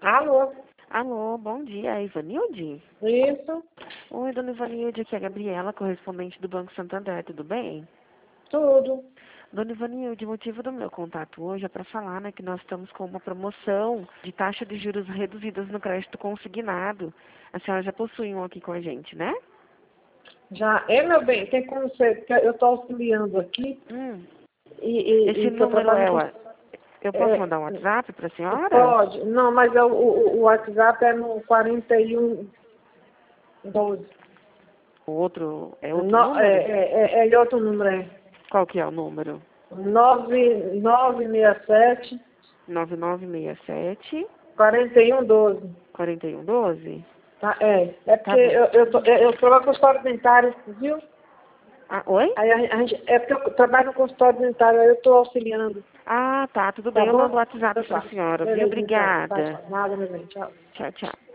Alô? Alô, bom dia, é Ivanilde? Isso? Oi, dona Ivanilde, aqui é a Gabriela, correspondente do Banco Santander, tudo bem? Tudo. Dona Ivanilde, o motivo do meu contato hoje é para falar, né, que nós estamos com uma promoção de taxa de juros reduzidas no crédito consignado. A senhora já possui um aqui com a gente, né? Já. Meu bem, tem como ser, porque eu estou auxiliando aqui e Esse estou número trabalhando com... eu posso mandar um WhatsApp para a senhora? Pode. Não, mas o WhatsApp é no 4112. O outro, é outro No, número? é outro número, é. Qual que é o número? 9967 9967 4112. 4112? Tá? É Tá porque bom. eu trabalho com consultório dentário, viu? Ah, oi? Aí a gente, é porque eu trabalho no consultório dentário, aí eu estou auxiliando. Ah, tá, tudo Tá bem. Eu mando o bom? WhatsApp Então para tá. a senhora, viu? Beleza, então. Tá, Obrigada. tchau. Nada, meu bem. Tchau. Tchau, tchau.